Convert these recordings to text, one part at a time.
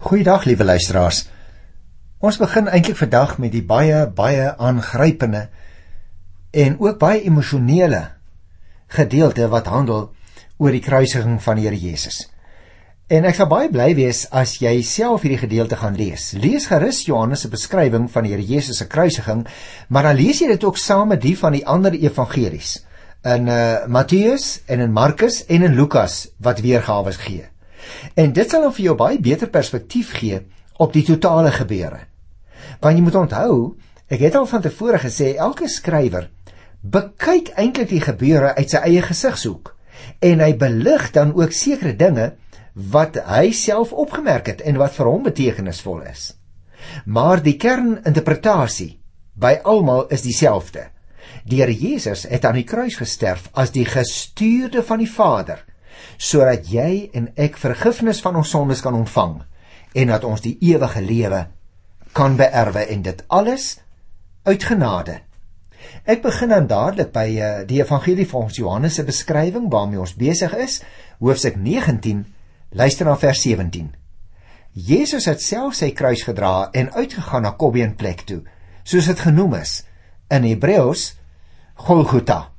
Goeiedag, liewe luisteraars. Ons begin eintlik vandag met die baie aangrypende en ook baie emosionele gedeelte wat handel oor die kruisiging van die Here Jesus. En ek sal baie bly wees as jy self hierdie gedeelte gaan lees. Lees gerus Johannes se beskrywing van die Here Jesus se kruisiging, maar dan lees jy dit ook saam met die van die ander evangelies, in Matteus en in Markus en in Lukas wat weergawe gee. En dit sal dan vir jou baie beter perspektief gee op die totale gebeure. Want jy moet onthou, ek het al van tevore gesê, elke skrywer bekyk eintlik die gebeure uit sy eie gesigshoek en hy belig dan ook sekere dinge wat hy self opgemerk het en wat vir hom betekenisvol is. Maar die kerninterpretasie by almal is dieselfde. Die Here Jesus het aan die kruis gesterf as die gestuurde van die Vader, sodat jy en ek vergifnis van ons sondes kan ontvang en dat ons die ewige lewe kan beerwe, en dit alles uit genade. Ek begin dan dadelik by die evangelie volgens Johannes se beskrywing waarmee ons besig is, hoofstuk 19, luister na vers 17. Jesus het self sy kruis gedra en uitgegaan na Kobienplek toe, soos het genoem is, in Hebreëus Golgotha.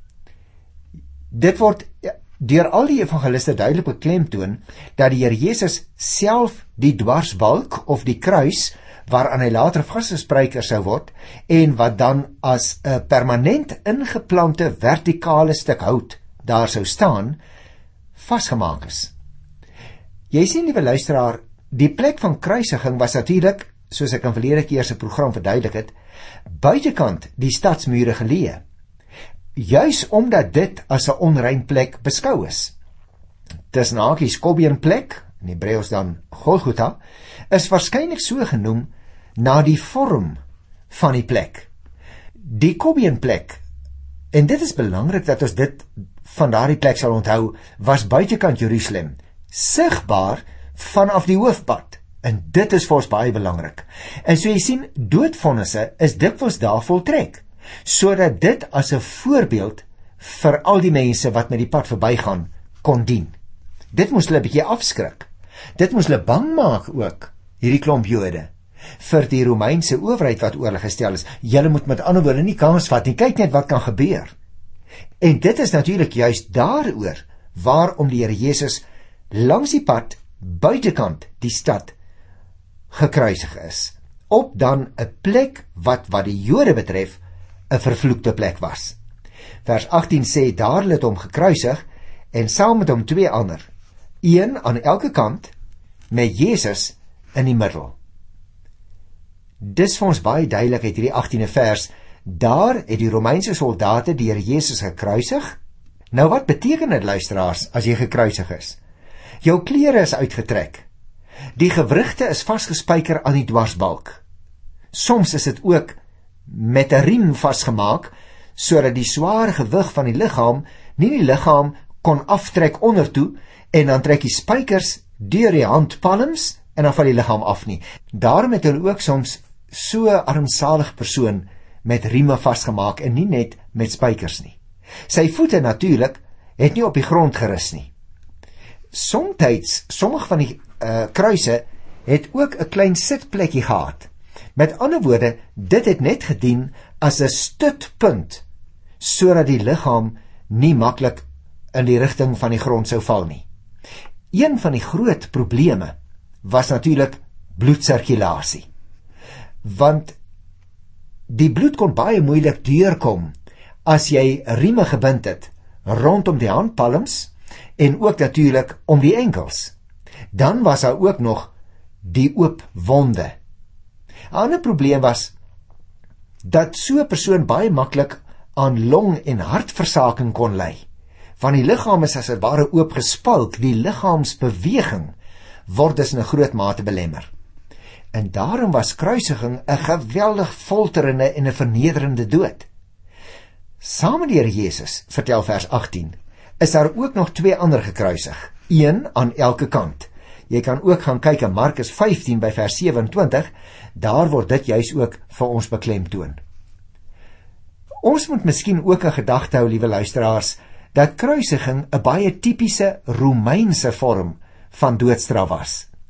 Dit word deur al die evangeliste duidelik beklemtoon dat die Here Jesus self die dwarsbalk of die kruis waaraan hy later vasgespijker sou word en wat dan as 'n permanent ingeplante vertikale stuk hout daar sou staan, vasgemaak is. Jy sien, liewe luisteraar, die plek van kruisiging was natuurlik, soos ek in verlede keer se program verduidelik het, buitekant die stadsmure geleë. Juis omdat dit as 'n onrein plek beskou is. Tussen hakies Kobienplek, in Hebreëus dan Golgotha, is waarskynlik so genoem na die vorm van die plek. Die Kobienplek, en dit is belangrik dat ons dit van daardie plek sal onthou, was buitekant Jerusalem, sigbaar vanaf die hoofpad, en dit is vir ons baie belangrik. En so jy sien, doodvonnisse is dikwels daar voltrek, sodat dit as 'n voorbeeld vir al die mense wat met die pad verbygaan kon dien. Dit moes hulle 'n bietjie afskrik. Dit moes hulle bang maak ook, hierdie klomp Jode, vir die Romeinse owerheid wat oor hulle gestel is. Julle moet met ander woorde nie kans vat nie, kyk net wat kan gebeur. En dit is natuurlik juist daaroor waarom die Here Jesus langs die pad buitekant die stad gekruisig is, op dan 'n plek wat die Jode betref 'n vervloekte plek was. Vers 18 sê, daar het hom gekruisig en saam met hom twee ander, een aan elke kant met Jesus in die middel. Dis vir ons baie duidelik uit hierdie 18de vers. Daar het die Romeinse soldate die Here Jesus gekruisig. Nou wat beteken dit, luisteraars, as jy gekruisig is? Jou klere is uitgetrek. Die gewrigte is vasgespijker aan die dwarsbalk. Soms is dit ook met 'n riem vasgemaak, sodat die sware gewig van die liggaam nie die liggaam kon aftrek ondertoe, en dan trek die spykers deur die handpalms en dan val die liggaam af nie. Daarom het hulle ook soms so 'n armsalig persoon met rieme vasgemaak en nie net met spykers nie. Sy voete natuurlik het nie op die grond gerus nie. Sommige van die kruise het ook 'n klein sitplekkie gehad. Met ander woorde, dit het net gedien as 'n stutpunt, sodat die liggaam nie maklik in die rigting van die grond sou val nie. Een van die groot probleme was natuurlik bloedsirkulasie. Want die bloed kon baie moeilik deurkom as jy rieme gebind het rondom die handpalms en ook natuurlik om die enkels. Dan was daar ook nog die oop wonde. 'n ander probleem was dat so 'n persoon baie maklik aan long- en hartversaking kon ly, want die liggaam is as 'n ware oop gespalk, die liggaamsbeweging word dus in 'n groot mate belemmer. En daarom was kruisiging 'n geweldig folterende en 'n vernederende dood. Saam met die Here Jesus, vertel vers 18, is daar ook nog twee ander gekruisig, een aan elke kant. Jy kan ook gaan kyk in Markus 15 by vers 27, daar word dit juis ook vir ons beklemtoon. Ons moet miskien ook 'n gedagte hou, liewe luisteraars, dat kruisiging 'n baie tipiese Romeinse vorm van doodstraf was.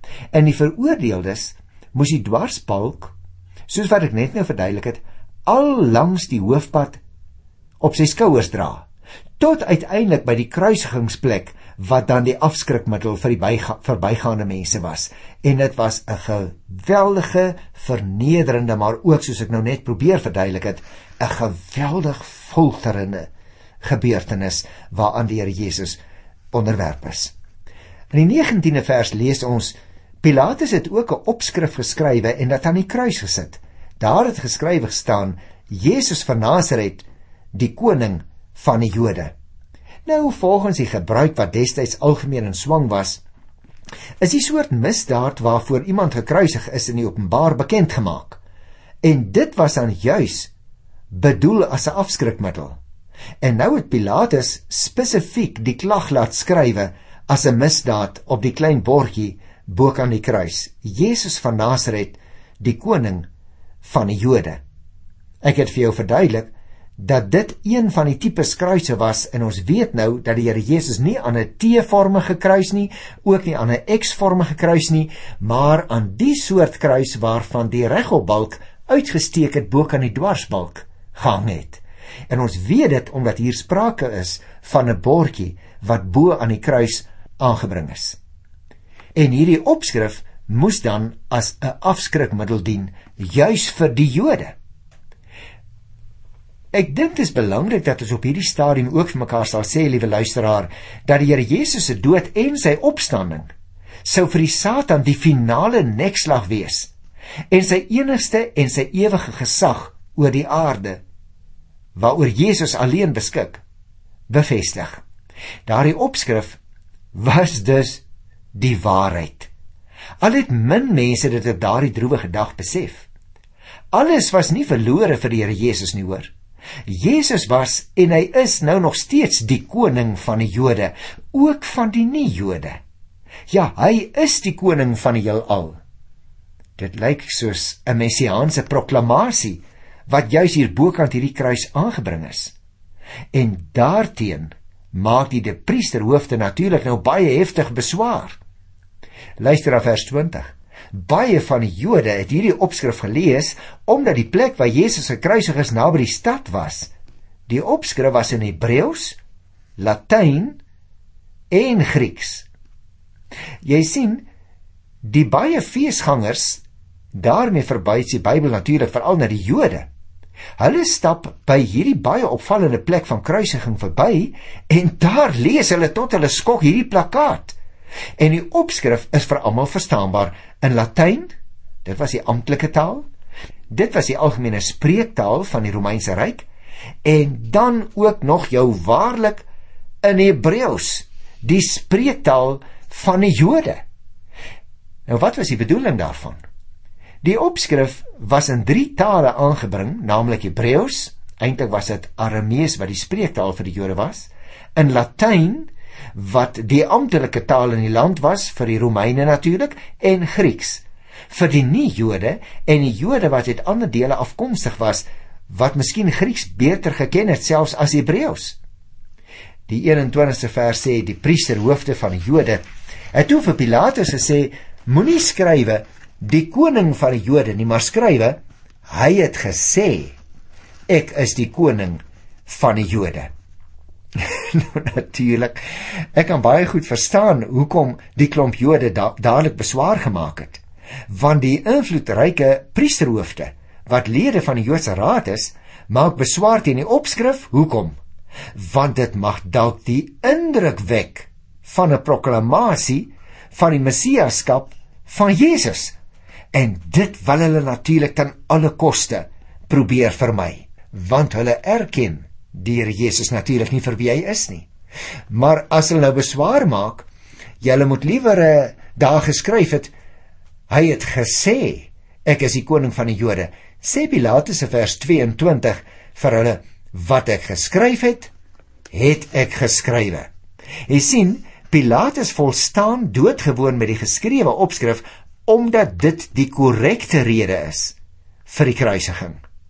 En die veroordeeldes moes die dwarsbalk, soos wat ek net nou verduidelik het, al langs die hoofpad op sy skouers dra, tot uiteindelik by die kruisigingsplek, wat dan die afskrikmiddel vir die verbygaande mense was. En dit was 'n geweldige, vernederende, maar ook, soos ek nou net probeer verduidelik het, 'n geweldig folterende gebeurtenis waaraan die Here Jesus onderwerp is. In die 19de vers lees ons, Pilatus het ook 'n opskrif geskrywe en dat aan die kruis gesit. Daar het geskrywe gestaan, Jesus van Nasaret, die koning van die Jode. Nou, volgens die gebruik wat destyds algemeen in swang was, is die soort misdaad waarvoor iemand gekruisig is in die openbaar bekend gemaak. En dit was dan juis bedoel as 'n afskrikmiddel. En nou het Pilatus spesifiek die klag laat skrywe as 'n misdaad op die klein bordjie bo aan die kruis. Jesus van Nasaret, die koning van die Jode. Ek het vir jou verduidelik dat dit een van die tipes kruise was, en ons weet nou dat die Here Jesus nie aan 'n T-vormige kruis nie, ook nie aan 'n X-vormige kruis nie, maar aan die soort kruis waarvan die regopbalk uitgesteek het bo aan die dwarsbalk gehang het. En ons weet dit omdat hier sprake is van 'n bordjie wat bo aan die kruis aangebring is. En hierdie opskrif moes dan as 'n afskrikmiddel dien, juis vir die Jode. Ek dink dit is belangrik dat ons op hierdie stadium ook vir mekaar sal sê, liewe luisteraar, dat die Here Jesus se dood en sy opstanding sou vir die Satan die finale nekslag wees en sy enigste en sy ewige gesag oor die aarde, waaroor Jesus alleen beskik, bevestig. Daardie opskrif was dus die waarheid. Al het min mense dit op daardie droewige dag besef. Alles was nie verlore vir die Here Jesus nie, hoor. Jesus was en hy is nou nog steeds die koning van die Jode, ook van die nie-Jode. Ja, hy is die koning van die heelal. Dit lyk soos 'n messiaanse proklamasie wat juis hier bokant hierdie kruis aangebring is. En daarteen maak die priesterhoofde natuurlik nou baie heftig beswaar. Luister na vers 20. Baie van die Jode het hierdie opskrif gelees, omdat die plek waar Jesus gekruisig is naby die stad was. Die opskrif was in Hebreëus, Latyn en Grieks. Jy sien, die baie feesgangers, daarmee verwys die Bybel natuurlik veral na die Jode. Hulle stap by hierdie baie opvallende plek van kruisiging verby, en daar lees hulle tot hulle skok hierdie plakkaat. En die opskrif is vir almal verstaanbaar in Latyn, dit was die amptelike taal, dit was die algemene spreektaal van die Romeinse Ryk, en dan ook nog jou waarlik in Hebreëus, die spreektaal van die Jode. Nou, wat was die bedoeling daarvan? Die opskrif was in 3 tale aangebring, naamlik Hebreëus, eintlik was dit Aramees wat die spreektaal vir die Jode was, in Latyn, wat die amptelike taal in die land was, vir die Romeine natuurlik, en Grieks, vir die nie-Jode, en die Jode wat uit ander dele afkomstig was, wat miskien Grieks beter geken het, selfs as Hebreëus. Die 21ste vers sê, die priesterhoofde van die Jode het toe vir Pilatus gesê, moenie skrywe, die koning van die Jode nie, maar skrywe, hy het gesê, ek is die koning van die Jode. Nou natuurlik, ek kan baie goed verstaan hoekom die klomp Jode dadelik beswaar gemaak het, want die invloedryke priesterhoofde, wat lede van die Joodse raad is, maak beswaar teen die opskrif. Hoekom? Want dit mag dalk die indruk wek van 'n proklamasie van die messiaskap van Jesus, en dit wil hulle natuurlik ten alle koste probeer vermy, want hulle erken die Here Jesus natuurlik nie vir wie hy is nie. Maar as hulle nou beswaar maak, julle moet liewer daar geskryf het, hy het gesê, ek is die koning van die Jode. Sê Pilatus in vers 22 vir hulle, wat ek geskryf het ek geskrywe. Jy sien, Pilatus volstaan doodgewoon met die geskrewe opskrif, omdat dit die korrekte rede is vir die kruisiging.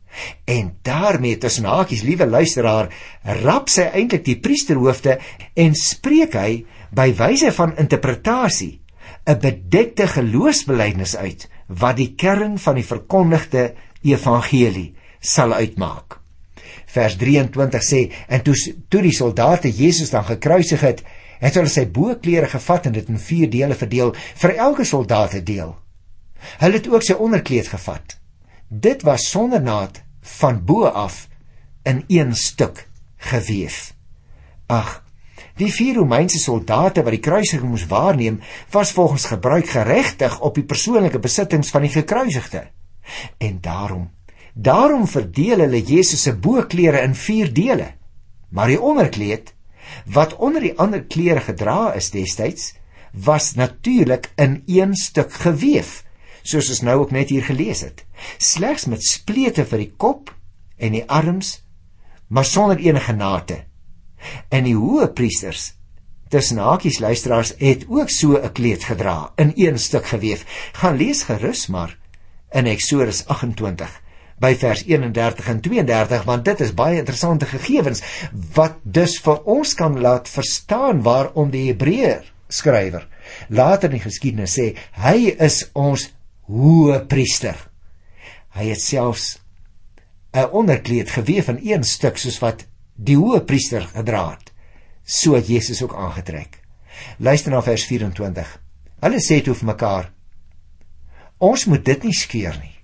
En daarmee, tussen hakies, liewe luisteraar, rap sy eintlik die priesterhoofde en spreek hy by wyse van interpretasie 'n bedekte geloofsbelijdenis uit, wat die kern van die verkondigde evangelie sal uitmaak. Vers 23 sê, en toe die soldate Jesus dan gekruisig het hulle sy boklere gevat en dit in 4 dele verdeel, vir elke soldaat 'n deel. Hulle het ook sy onderkleed gevat. Dit was sonder naad van bo af in 1 stuk geweef. Ag, die 4 Romeinse soldate wat die kruisiging moes waarneem, was volgens gebruik geregtig op die persoonlike besittings van die gekruisigde. En daarom verdeel hulle Jesus se boklere in 4 dele. Maar die onderkleed, wat onder die ander klere gedra is destyds, was natuurlik in 1 stuk geweef, soos ons nou ook net hier gelees het. Slegs met splete vir die kop en die arms, maar sonder enige nate. En die hoëpriesters, tussen hakies luisteraars, het ook so 'n kleed gedra, in 1 stuk geweef. Gaan lees gerus maar in Eksodus 28, by vers 31 en 32, want dit is baie interessante gegevens, wat dus vir ons kan laat verstaan waarom die Hebreër skrywer later in die geskiedenis sê, hy is ons hoëpriester. Hy het selfs 'n onderkleed geweef in 1 stuk, soos wat die hoëpriester gedra het. So het Jesus ook aangetrek. Luister na vers 24. Hulle sê toe vir mekaar, ons moet dit nie skeur nie.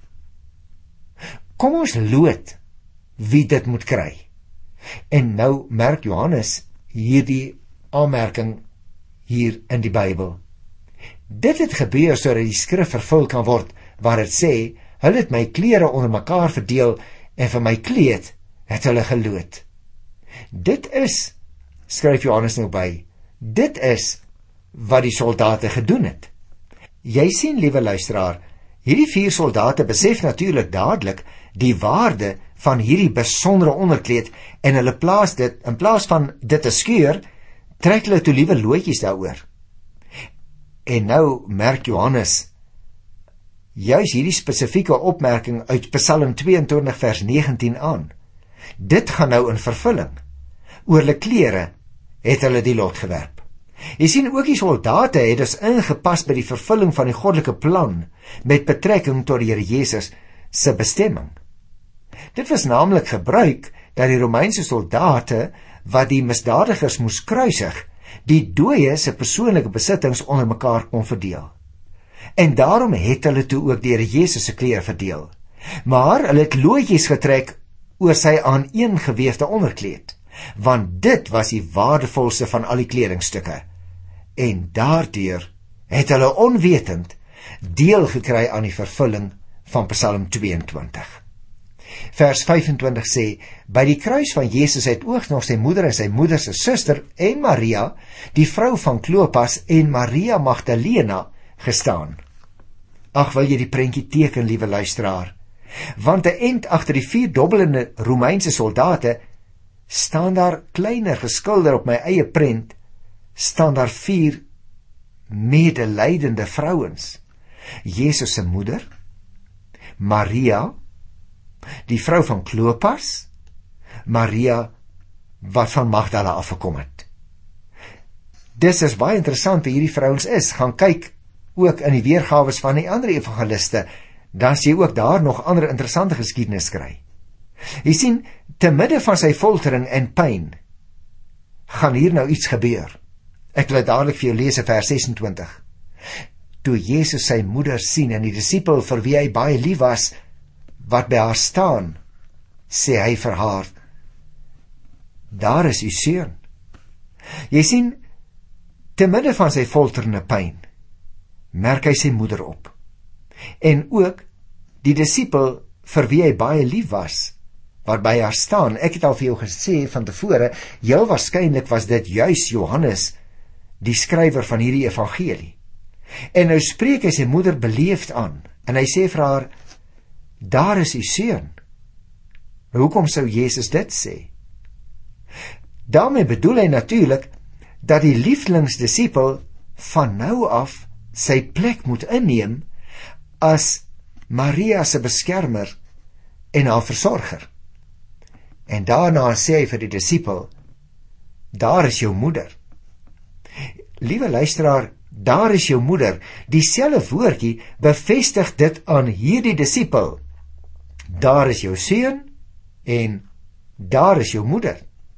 Kom ons loot wie dit moet kry. En nou merk Johannes hierdie aanmerking hier in die Bybel. Dit het gebeur sodat die skrif vervul kan word, waar het sê, hulle het my klere onder mekaar verdeel, en vir my kleed het hulle geloot. Dit is, skryf Johannes nou by, dit is wat die soldate gedoen het. Jy sien, liewe luisteraar, hierdie 4 soldate besef natuurlik dadelik die waarde van hierdie besondere onderkleed, en hulle plaas dit, in plaas van dit te skeur, trek hulle toe liewe lootjies daaroor. En nou merk Johannes juis hierdie spesifieke opmerking uit Psalm 22 vers 19 aan. Dit gaan nou in vervulling. Oor hulle klere het hulle die lot gewerp. Jy sien, ook die soldate het dus ingepas by die vervulling van die goddelike plan met betrekking tot die Here Jesus se bestemming. Dit was naamlik gebruik dat die Romeinse soldate wat die misdadigers moes kruisig, die dooie se persoonlike besittings onder mekaar kon verdeel. En daarom het hulle toe ook die Here Jesus se klere verdeel. Maar hulle het lootjies getrek oor sy aaneengeweefde onderkleed, want dit was die waardevolste van al die kledingstukke. En daardeur het hulle onwetend deel gekry aan die vervulling van Psalm 22. Vers 25 sê, by die kruis van Jesus het ook nog sy moeder en sy moeder se suster en Maria, die vrou van Klopas en Maria Magdalena gestaan. Ag, wil jy die prentjie teken, liewe luisteraar? Want 'n end agter die 4 dobbelende Romeinse soldate staan daar kleiner geskilder op my eie prent, staan daar 4 medelydende vrouens. Jesus se moeder, Maria, die vrou van Klopas, Maria wat van Magdala afgekom het. Dis is baie interessant wie hierdie vrouens is. Gaan kyk ook in die weergawes van die ander evangeliste, dan sien jy ook daar nog ander interessante geskiedenis kry. Jy sien, te midde van sy foltering en pyn, gaan hier nou iets gebeur. Ek wil dadelik vir jou lees in vers 26. Toe Jesus sy moeder sien en die disipel vir wie hy baie lief was, wat by haar staan, sê hy vir haar, daar is u seun. Jy sien, te midde van sy folterende pyn, merk hy sy moeder op. En ook die disipel vir wie hy baie lief was, wat by haar staan. Ek het al vir jou gesê van tevore, heel waarskynlik was dit juis Johannes, die skrywer van hierdie evangelie. En nou spreek hy sy moeder beleefd aan, en hy sê vir haar, daar is u seun. Hoekom sou Jesus dit sê? Daarmee bedoel hy natuurlik dat die lieflingsdisipel van nou af sy plek moet inneem as Maria se beskermer en haar versorger. En daarna sê hy vir die disipel, daar is jou moeder. Liewe luisteraar, daar is jou moeder, dieselfde woordjie bevestig dit aan hierdie disipel. Daar is jou seun en daar is jou moeder.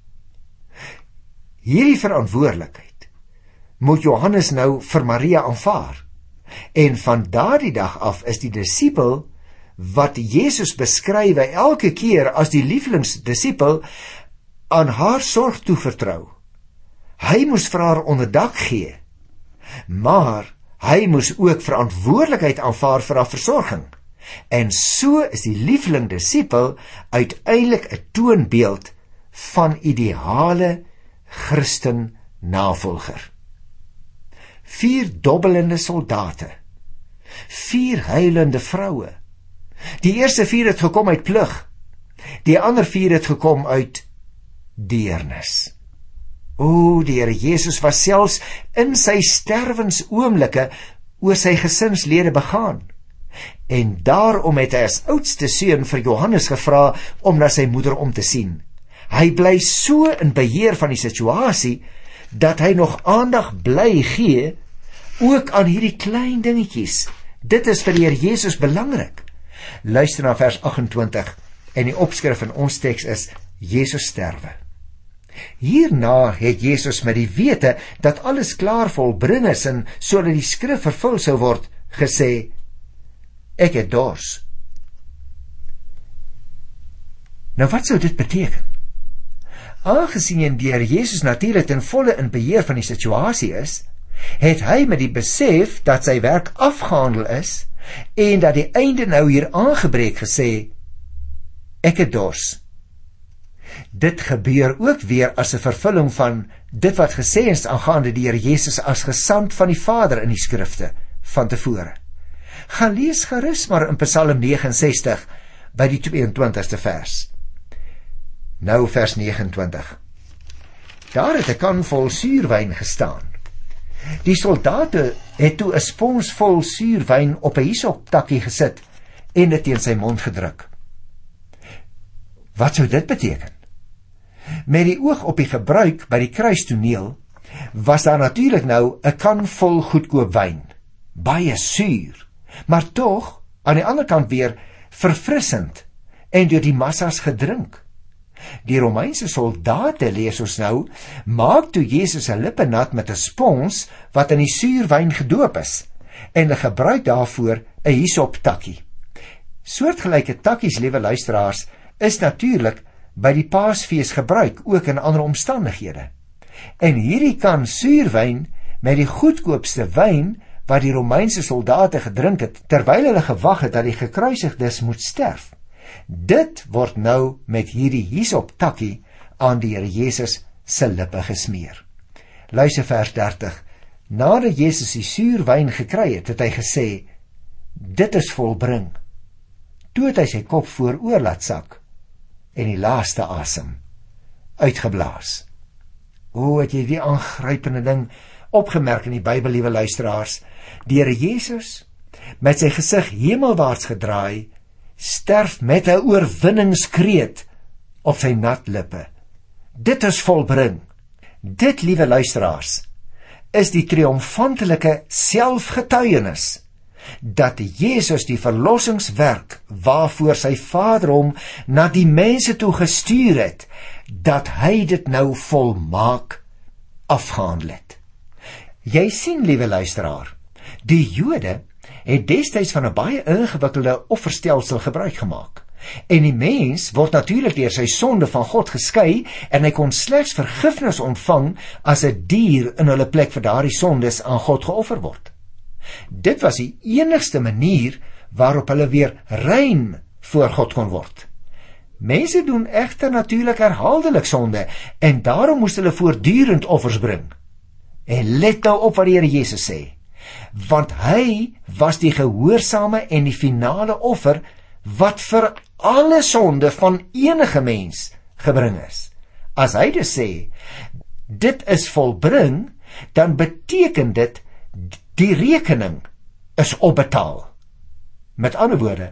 Hierdie verantwoordelikheid moet Johannes nou vir Maria aanvaar. En van daardie dag af is die disipel wat Jesus beskryf elke keer as die lieflingsdisipel aan haar sorg toevertrou. Hy moes vir haar onderdak gee, maar hy moes ook verantwoordelikheid aanvaar vir haar versorging. En so is die lievelingdisipel uiteindelik 'n toonbeeld van ideale Christen navolger. 4 dobbelende soldate, 4 huilende vroue. Die eerste 4 het gekom uit plig, die ander 4 het gekom uit deernis. Die Here Jesus was selfs in sy sterwensoomblikke oor sy gesinslede begaan. En daarom het hy as oudste seun vir Johannes gevra om na sy moeder om te sien. Hy bly so in beheer van die situasie, dat hy nog aandag bly gee, ook aan hierdie klein dingetjies. Dit is vir die Here Jesus belangrik. Luister na vers 28, en die opskrif in ons teks is, Jesus sterwe. Hierna het Jesus met die wete, dat alles klaar volbring is, en sodat die skrif vervul sou word, gesê, ek het dors. Nou wat sou dit beteken? Aangesien die Here Jesus natuurlik ten volle in beheer van die situasie is, het hy met die besef dat sy werk afgehandel is en dat die einde nou hier aangebreek gesê, ek het dors. Dit gebeur ook weer as 'n vervulling van dit wat gesê is aangaande die Here Jesus as gesand van die Vader in die skrifte van tevore. Gaan lees gerus maar in Psalm 69 by die 22ste vers. Nou vers 29. Daar het 'n kan vol suurwyn gestaan. Die soldate het toe 'n spons vol suurwyn op 'n hisoptakkie gesit en dit teen sy mond gedruk. Wat sou dit beteken? Met die oog op die gebruik by die kruistoneel was daar natuurlik nou 'n kan vol goedkoop wyn, baie suur, maar tog aan die ander kant weer verfrissend en deur die massas gedrink. Die Romeinse soldate, lees ons nou, maak toe Jesus se lippe nat met 'n spons wat in die suurwyn gedoop is, en hulle gebruik daarvoor 'n hisoptakkie. Soortgelyke takkies, liewe luisteraars, is natuurlik by die Paasfees gebruik, ook in ander omstandighede. En hierdie kan suurwyn met die goedkoopste wyn wat die Romeinse soldate gedrink het, terwyl hulle gewag het dat die gekruisigdes moet sterf. Dit word nou met hierdie hisoptakkie aan die Here Jesus se lippe gesmeer. Luister vers 30. Nadat Jesus die suurwyn gekry het, het hy gesê, dit is volbring. Toe het hy sy kop vooroor laat sak en die laaste asem uitgeblaas. Het jy die aangrypende ding opgemerk in die Bybel, liewe luisteraars? Die Here Jesus, met sy gesig hemelwaarts gedraai, sterf met 'n oorwinningskreet op sy nat lippe. Dit is volbring. Dit, liewe luisteraars, is die triomfantelike selfgetuienis dat Jesus die verlossingswerk waarvoor sy Vader hom na die mense toe gestuur het, dat hy dit nou volmaak afgehandel het. Jy sien, liewe luisteraar, die Jode het destyds van 'n baie ingewikkelde offerstelsel gebruik gemaak. En die mens word natuurlik deur sy sonde van God geskei en hy kon slegs vergifnis ontvang as 'n dier in hulle plek vir daardie sondes aan God geoffer word. Dit was die enigste manier waarop hulle weer rein voor God kon word. Mense doen egter natuurlik herhaaldelik sonde en daarom moes hulle voortdurend offers bring. En let nou op wat die Here Jesus sê, want hy was die gehoorsame en die finale offer wat vir alle sonde van enige mens gebring is. As hy dus sê, dit is volbring, dan beteken dit, die rekening is opbetaal. Met ander woorde,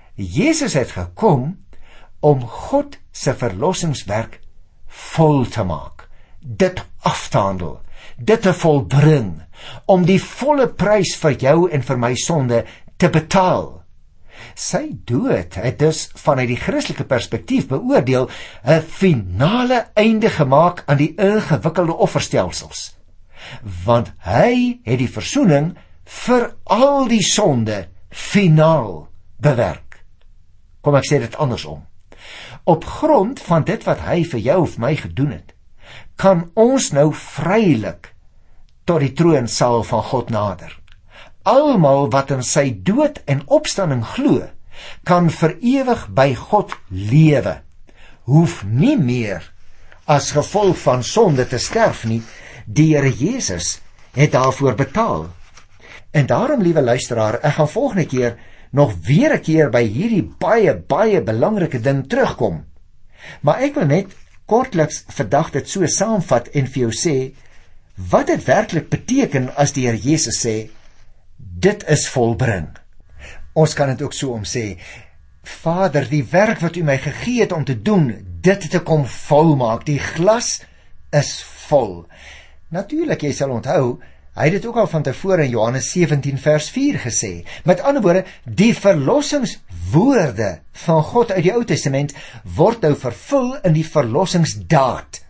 Jesus het gekom om God se verlossingswerk vol te maak, dit af te handel, dit te volbring, om die volle prys vir jou en vir my sonde te betaal. Sy dood het dus vanuit die Christelike perspektief beoordeel 'n finale einde gemaak aan die ingewikkelde offerstelsels, want hy het die versoening vir al die sonde finaal bewerk. Kom ek sê dit andersom. Op grond van dit wat hy vir jou of my gedoen het, kan ons nou vrylik tot die troonsaal van God nader. Almal wat in sy dood en opstanding glo, kan vir ewig by God lewe, hoef nie meer as gevolg van sonde te sterf nie. Die Here Jesus het daarvoor betaal. En daarom, liewe luisteraar, ek gaan volgende keer nog weer 'n keer by hierdie baie belangrike ding terugkom. Maar ek wil net kortliks vandag dit so saamvat en vir jou sê wat dit werklik beteken as die Here Jesus sê, dit is volbring. Ons kan dit ook so om sê, Vader, die werk wat U my gegee het om te doen, dit te kom volmaak, die glas is vol. Natuurlik, jy sal onthou, hy het dit ook al van tevore in Johannes 17 vers 4 gesê. Met ander woorde, die verlossingswoorde van God uit die Ou Testament word nou vervul in die verlossingsdaad.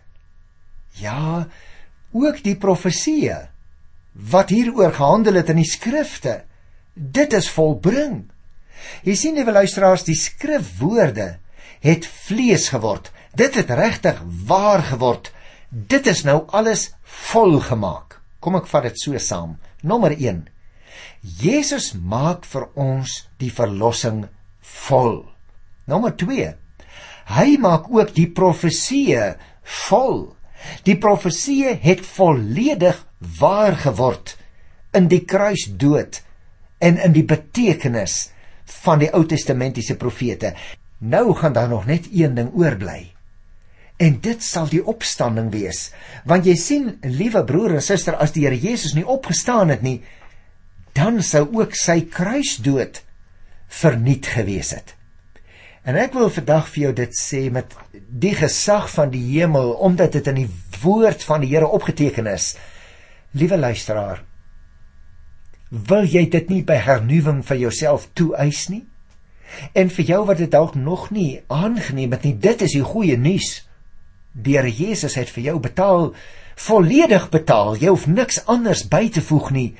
Ja, ook die profesieë wat hieroor gehandel het in die skrifte, dit is volbring. Jy sien, liewe luisteraars, die skrifwoorde het vlees geword. Dit het regtig waar geword. Dit is nou alles volgemaak. Kom ek vat dit so saam. Nommer 1. Jesus maak vir ons die verlossing vol. Nommer 2. Hy maak ook die profesieë vol. Die profesieë het volledig waar geword in die kruisdood en in die betekenis van die Ou Testamentiese profete. Nou gaan daar nog net een ding oorbly. En dit sal die opstanding wees. Want jy sien, liewe broer en suster, as die Here Jesus nie opgestaan het nie, dan sou ook sy kruisdood verniet gewees het. En ek wil vandag vir jou dit sê met die gesag van die hemel, omdat dit in die woord van die Here opgeteken is. Liewe luisteraar, wil jy dit nie by hernuwing vir jouself toeëis nie? En vir jou wat dit dalk nog nie aangeneem het nie, dit is die goeie nuus. Die Here Jesus het vir jou betaal, volledig betaal. Jy hoef niks anders by te voeg nie.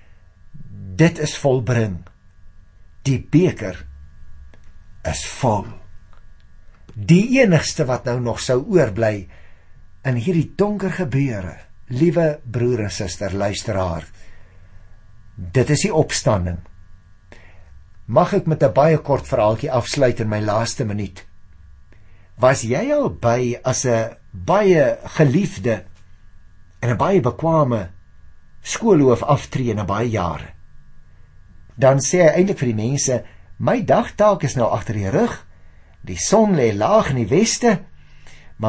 Dit is volbring. Die beker is vol. Die enigste wat nou nog sou oorbly in hierdie donker gebeure, liewe broer en suster, luisteraar, dit is die opstanding. Mag ek met 'n baie kort verhaaltjie afsluit in my laaste minuut? Was jy al by as 'n baie geliefde en 'n baie bekwame skoolhoof aftree na baie jare? Dan sê hy eintlik vir die mense, my dagtaak is nou agter die rug, die son lê laag in die weste, maar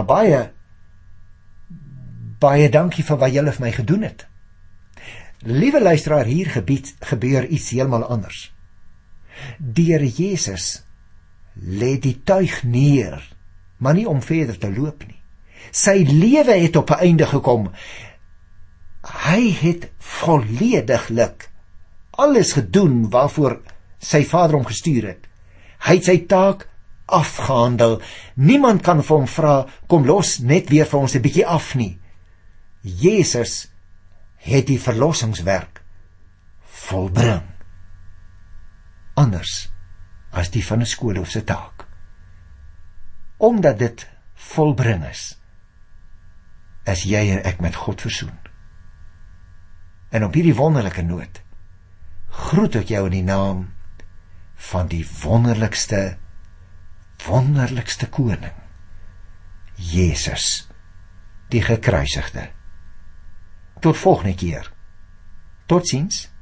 baie dankie vir wat julle vir my gedoen het. Liewe luisteraar, hier gebeur iets heeltemal anders. Die Here Jesus lê die tuig neer, maar nie om verder te loop nie. Sy lewe het op 'n einde gekom. Hy het vollediglik alles gedoen waarvoor sy Vader hom gestuur het. Hy het sy taak afgehandel. Niemand kan vir hom vra, kom los net weer vir ons 'n bietjie af nie. Jesus het die verlossingswerk volbring. Anders as die van 'n skoolhoof se taak. Omdat dit volbring is jy en ek met God versoen. En op hierdie wonderlike noot groet ek jou in die naam van die wonderlikste koning, Jesus, die gekruisigde. Tot volgende keer. Totsiens.